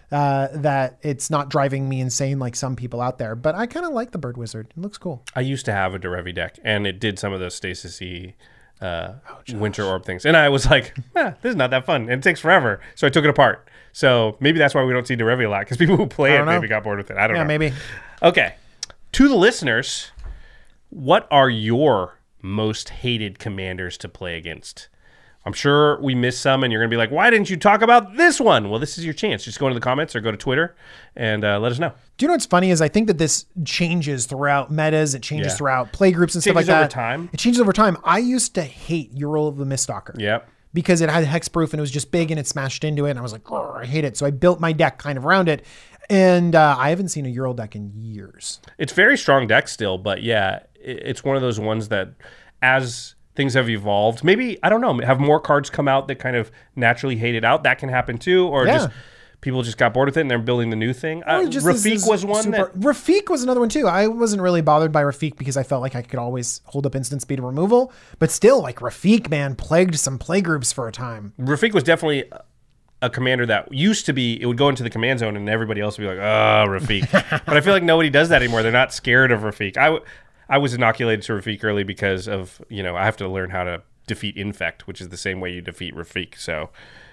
that it's not driving me insane like some people out there. But I kind of like the Bird Wizard. It looks cool. I used to have a Derevi deck, and it did some of those Stasis-y Winter Orb things. And I was like, this is not that fun. And it takes forever. So I took it apart. So maybe that's why we don't see Derevi a lot, because people who play it maybe got bored with it. I don't know. Yeah, maybe. Okay. To the listeners, what are your most hated commanders to play against? I'm sure we missed some, and you're going to be like, why didn't you talk about this one? Well, this is your chance. Just go into the comments or go to Twitter and let us know. Do you know what's funny is I think that this changes throughout metas. It changes throughout play groups and stuff like that. Over time. It changes over time. I used to hate Ural of the Miststalker. Yep. Because it had hexproof and it was just big and it smashed into it. And I was like, I hate it. So I built my deck kind of around it. And I haven't seen a Ural deck in years. It's a very strong deck still, but yeah, it's one of those ones that as things have evolved, maybe, I don't know, have more cards come out that kind of naturally hate it out. That can happen too. Or just people just got bored with it and they're building the new thing. Rafiq was one Rafiq was another one too. I wasn't really bothered by Rafiq because I felt like I could always hold up instant speed removal. But still, like Rafiq, man, plagued some play groups for a time. Rafiq was definitely a commander that used to be, it would go into the command zone and everybody else would be like, oh, Rafiq. But I feel like nobody does that anymore. They're not scared of Rafiq. I was inoculated to Rafiq early because of, I have to learn how to defeat Infect, which is the same way you defeat Rafiq. So,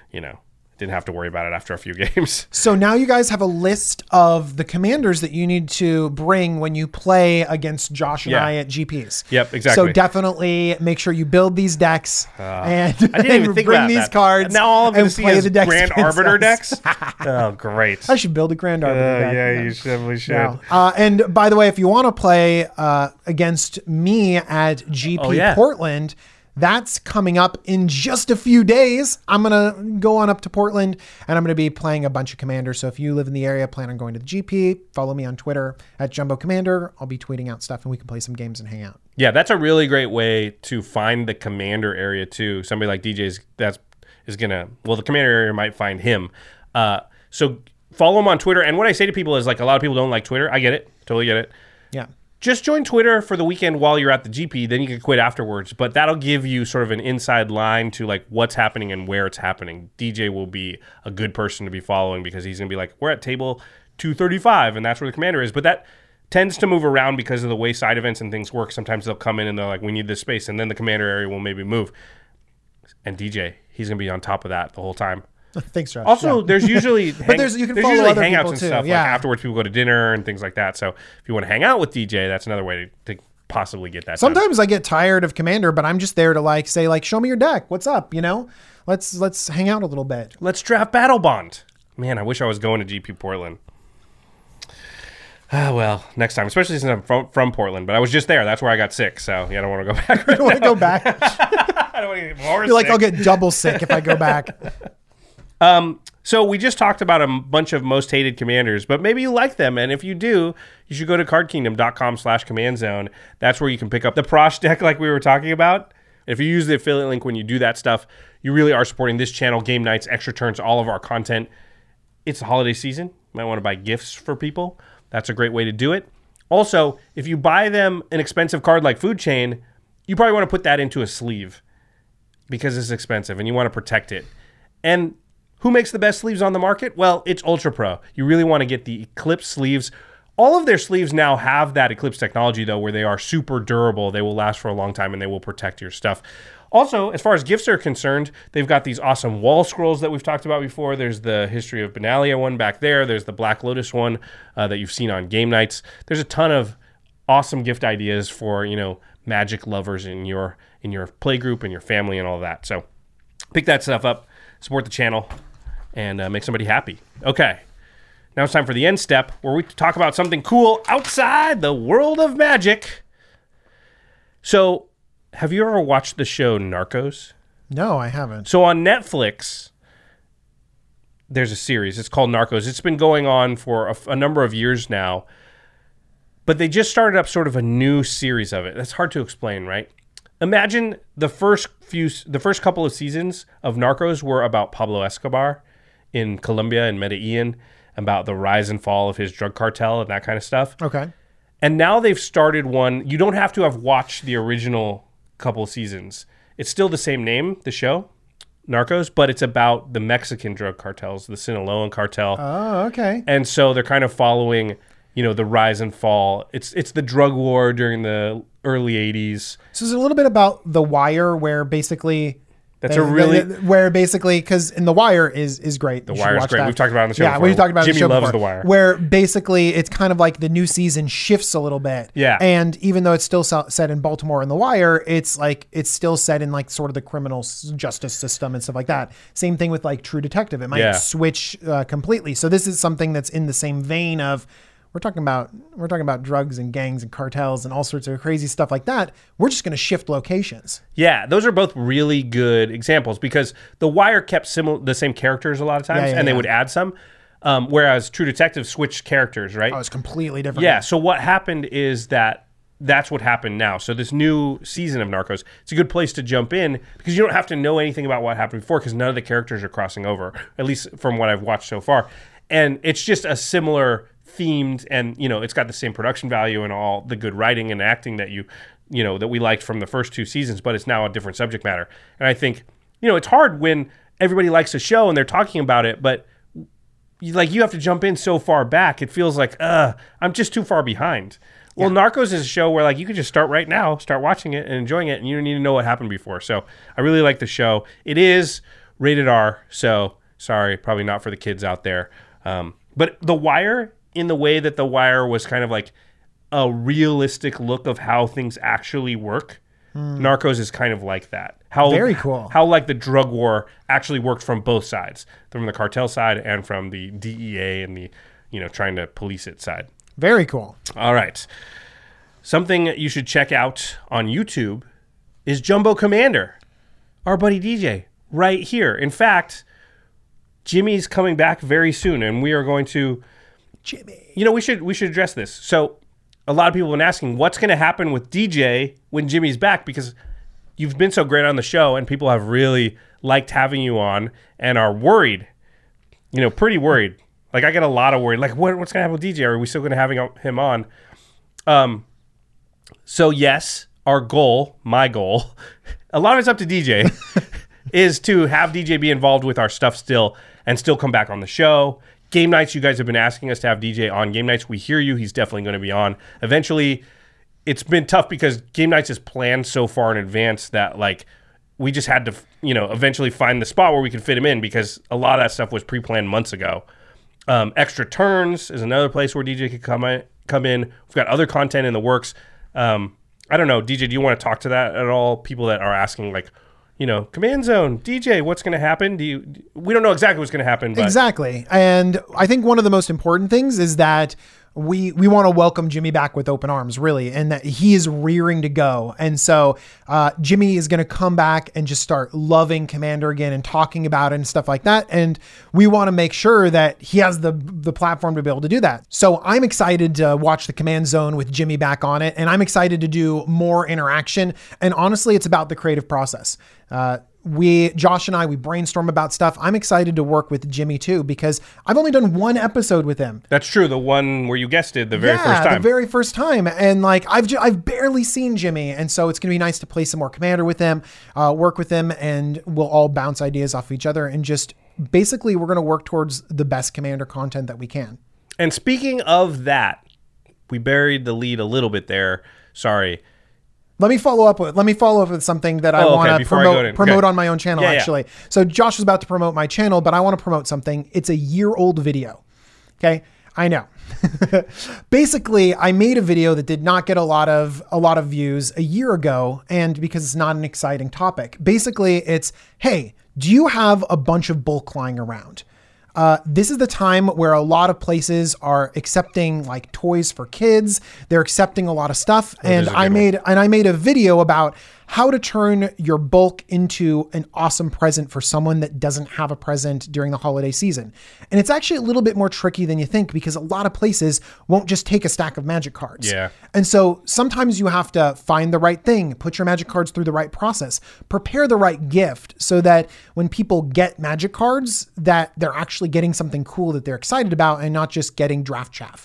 didn't have to worry about it after a few games. So now you guys have a list of the commanders that you need to bring when you play against Josh and I at GPs. Yep, exactly. So definitely make sure you build these decks and I didn't even think bring about these that. cards. Now all I'm going to see is the decks Grand Arbiter decks. Oh, great. I should build a Grand Arbiter deck. Yeah, you definitely should. Yeah. And by the way, if you want to play against me at GP Portland, that's coming up in just a few days. I'm going to go on up to Portland and I'm going to be playing a bunch of commanders. So if you live in the area, plan on going to the GP, follow me on Twitter at Jumbo Commander. I'll be tweeting out stuff and we can play some games and hang out. Yeah, that's a really great way to find the commander area too. Somebody like DJ's the commander area might find him. So follow him on Twitter. And what I say to people is like, a lot of people don't like Twitter. I get it. Totally get it. Yeah. Just join Twitter for the weekend while you're at the GP, then you can quit afterwards. But that'll give you sort of an inside line to like what's happening and where it's happening. DJ will be a good person to be following because he's going to be like, we're at table 235 and that's where the commander is. But that tends to move around because of the way side events and things work. Sometimes they'll come in and they're like, we need this space. And then the commander area will maybe move. And DJ, he's going to be on top of that the whole time. Thanks, Josh. Also, there's usually you can follow other hangouts people and too. stuff. Yeah. Like afterwards, people go to dinner and things like that. So if you want to hang out with DJ, that's another way to possibly get that. Sometimes I get tired of Commander, but I'm just there to say show me your deck. What's up? Let's hang out a little bit. Let's draft Battle Bond. Man, I wish I was going to GP Portland. Well, next time, especially since I'm from Portland. But I was just there. That's where I got sick. So yeah, I don't want to go back. I don't want to go back. I don't want to get more You're sick. I'll get double sick if I go back. So we just talked about a bunch of most hated commanders, but maybe you like them. And if you do, you should go to cardkingdom.com/command zone. That's where you can pick up the Prosh deck like we were talking about. If you use the affiliate link when you do that stuff, you really are supporting this channel, game nights, extra turns, all of our content. It's the holiday season. You might want to buy gifts for people. That's a great way to do it. Also, if you buy them an expensive card like Food Chain, you probably want to put that into a sleeve because it's expensive and you want to protect it. And Who makes the best sleeves on the market? Well, it's Ultra Pro. You really want to get the Eclipse sleeves. All of their sleeves now have that Eclipse technology, though, where they are super durable. They will last for a long time, and they will protect your stuff. Also, as far as gifts are concerned, they've got these awesome wall scrolls that we've talked about before. There's the History of Benalia one back there. There's the Black Lotus one that you've seen on game nights. There's a ton of awesome gift ideas for, Magic lovers in your play group and your family and all that. So pick that stuff up, support the channel, and make somebody happy. Okay, now it's time for the end step, where we talk about something cool outside the world of Magic. So, have you ever watched the show Narcos? No, I haven't. So on Netflix, there's a series. It's called Narcos. It's been going on for a number of years now, but they just started up sort of a new series of it. That's hard to explain, right? Imagine the first couple of seasons of Narcos were about Pablo Escobar in Colombia and Medellin, about the rise and fall of his drug cartel and that kind of stuff. Okay. And now they've started one. You don't have to have watched the original couple seasons. It's still the same name, the show, Narcos, but it's about the Mexican drug cartels, the Sinaloan cartel. Oh, okay. And so they're kind of following, the rise and fall. It's the drug war during the early 80s. So it's a little bit about The Wire, where basically... Because in The Wire is great. The Wire is great. That. We've talked about it on the show before. We've talked about Jimmy it on the show loves before, The Wire. Where basically it's kind of like the new season shifts a little bit. Yeah. And even though it's still set in Baltimore in The Wire, it's still set in like sort of the criminal justice system and stuff like that. Same thing with like True Detective. It might switch completely. So this is something that's in the same vein of, we're talking about drugs and gangs and cartels and all sorts of crazy stuff like that. We're just going to shift locations. Yeah, those are both really good examples, because The Wire kept the same characters a lot of times, and they would add some, whereas True Detective switched characters, right? Oh, it's completely different. Yeah, so what happened is that's what happened now. So this new season of Narcos, it's a good place to jump in, because you don't have to know anything about what happened before, because none of the characters are crossing over, at least from what I've watched so far. And it's just a similar themed, and it's got the same production value and all the good writing and acting that that we liked from the first two seasons, but it's now a different subject matter. And I think it's hard when everybody likes a show and they're talking about it, but you have to jump in so far back. It feels like I'm just too far behind. Well, Narcos is a show where you could just start right now, start watching it and enjoying it, and you don't need to know what happened before. So I really like the show. It is rated R, so sorry, probably not for the kids out there. But The Wire, in the way that The Wire was kind of like a realistic look of how things actually work, Narcos is kind of like that. Very cool. How like the drug war actually worked from both sides, from the cartel side and from the DEA and the, trying to police it side. Very cool. All right. Something you should check out on YouTube is Jumbo Commander, our buddy DJ, right here. In fact, Jimmy's coming back very soon, and we are going to... Jimmy. We should address this. So a lot of people have been asking what's going to happen with DJ when Jimmy's back, because you've been so great on the show and people have really liked having you on and are worried, pretty worried. Like I get a lot of worried, like what's going to happen with DJ? Are we still going to have him on? So yes, my goal, a lot of it's up to DJ, is to have DJ be involved with our stuff still and still come back on the show. Game nights, you guys have been asking us to have DJ on game nights. We hear you. He's definitely going to be on. Eventually, it's been tough because game nights is planned so far in advance that we just had to, eventually find the spot where we could fit him in, because a lot of that stuff was pre-planned months ago. Extra Turns is another place where DJ could come in. We've got other content in the works. I don't know, DJ, do you want to talk to that at all? People that are asking Command Zone, DJ, what's going to happen? We don't know exactly what's going to happen. But. Exactly. And I think one of the most important things is that we want to welcome Jimmy back with open arms, really, and that he is rearing to go. And so Jimmy is going to come back and just start loving Commander again and talking about it and stuff like that. And we want to make sure that he has the platform to be able to do that. So I'm excited to watch the Command Zone with Jimmy back on it. And I'm excited to do more interaction. And honestly, it's about the creative process. Josh and I, we brainstorm about stuff. I'm excited to work with Jimmy too, because I've only done one episode with him. That's true. The one where you guessed it, the very first time. The very first time. And I've barely seen Jimmy. And so it's going to be nice to play some more Commander with him, work with him, and we'll all bounce ideas off of each other and just basically we're going to work towards the best Commander content that we can. And speaking of that, we buried the lead a little bit there. Sorry. Let me follow up with something that I want to promote on my own channel, actually. Yeah. So Josh is about to promote my channel, but I want to promote something. It's a year-old video. Okay? I know. Basically, I made a video that did not get a lot of views a year ago, and because it's not an exciting topic. Basically, it's, hey, do you have a bunch of bulk lying around? This is the time where a lot of places are accepting like toys for kids. They're accepting a lot of stuff. And I made a video about how to turn your bulk into an awesome present for someone that doesn't have a present during the holiday season. And it's actually a little bit more tricky than you think, because a lot of places won't just take a stack of magic cards. Yeah. And so sometimes you have to find the right thing, put your magic cards through the right process, prepare the right gift so that when people get magic cards, that they're actually getting something cool that they're excited about and not just getting draft chaff.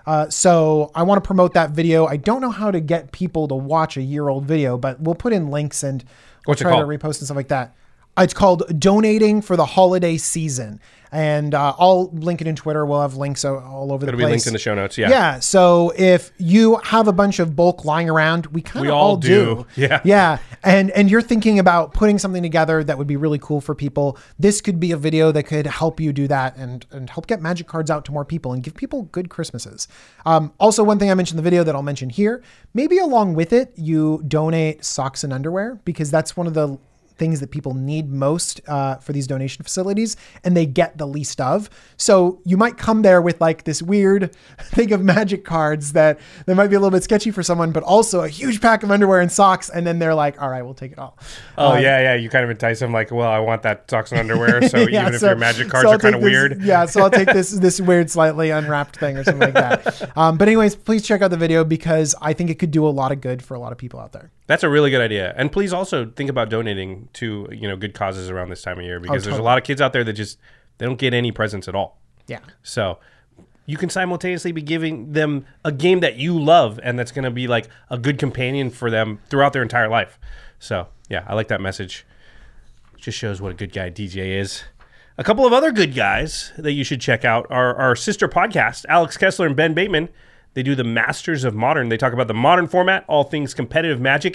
So I want to promote that video. I don't know how to get people to watch a year-old video, but we'll put in links and we'll try to repost and stuff like that. It's called Donating for the Holiday Season. And I'll link it in Twitter. We'll have links all over the place. It'll be linked in the show notes, yeah. Yeah, so if you have a bunch of bulk lying around, we kind of all do. Yeah. Yeah, and you're thinking about putting something together that would be really cool for people. This could be a video that could help you do that and help get magic cards out to more people and give people good Christmases. Also, one thing I mentioned in the video that I'll mention here, maybe along with it, you donate socks and underwear, because that's one of the things that people need most for these donation facilities, and they get the least of. So you might come there with like this weird thing of magic cards that might be a little bit sketchy for someone, but also a huge pack of underwear and socks, and then they're like, all right, we'll take it all. Oh, yeah. You kind of entice them like, well, I want that socks and underwear, so even if your magic cards are kind of weird. Yeah, so I'll take this weird, slightly unwrapped thing or something like that. But anyways, please check out the video, because I think it could do a lot of good for a lot of people out there. That's a really good idea. And please also think about donating to, good causes around this time of year, because there's a lot of kids out there that they don't get any presents at all. Yeah. So you can simultaneously be giving them a game that you love and that's going to be like a good companion for them throughout their entire life. So yeah, I like that message. Just shows what a good guy DJ is. A couple of other good guys that you should check out are our sister podcast, Alex Kessler and Ben Bateman. They do the Masters of Modern. They talk about the modern format, all things competitive Magic.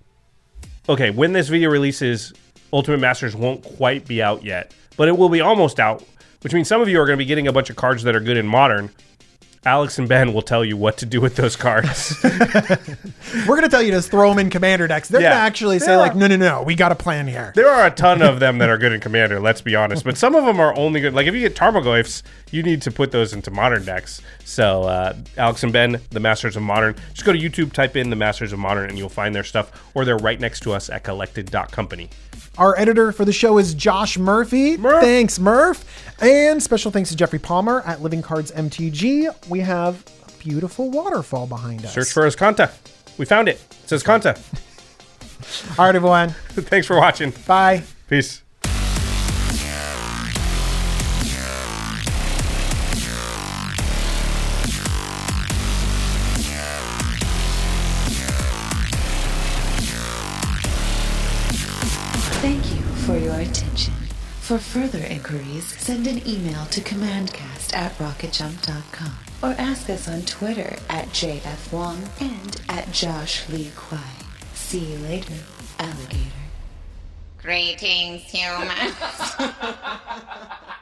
Okay, when this video releases, Ultimate Masters won't quite be out yet, but it will be almost out, which means some of you are going to be getting a bunch of cards that are good in Modern. Alex and Ben will tell you what to do with those cards. We're going to tell you to throw them in Commander decks. They're going to actually say like, no, we got a plan here. There are a ton of them that are good in Commander, let's be honest. But some of them are only good. Like if you get Tarmogoyfs, you need to put those into Modern decks. So Alex and Ben, the Masters of Modern. Just go to YouTube, type in the Masters of Modern, and you'll find their stuff. Or they're right next to us at collected.company. Our editor for the show is Josh Murphy. Thanks, Murph. And special thanks to Jeffrey Palmer at Living Cards MTG. We have a beautiful waterfall behind us. Search for Azcanta. We found it. It says Kanta. All right, everyone. Thanks for watching. Bye. Peace. Thank you for your attention. For further inquiries, send an email to commandcast@rocketjump.com or ask us on Twitter at JFWong and at Josh Lee Kwai. See you later, alligator. Greetings, humans.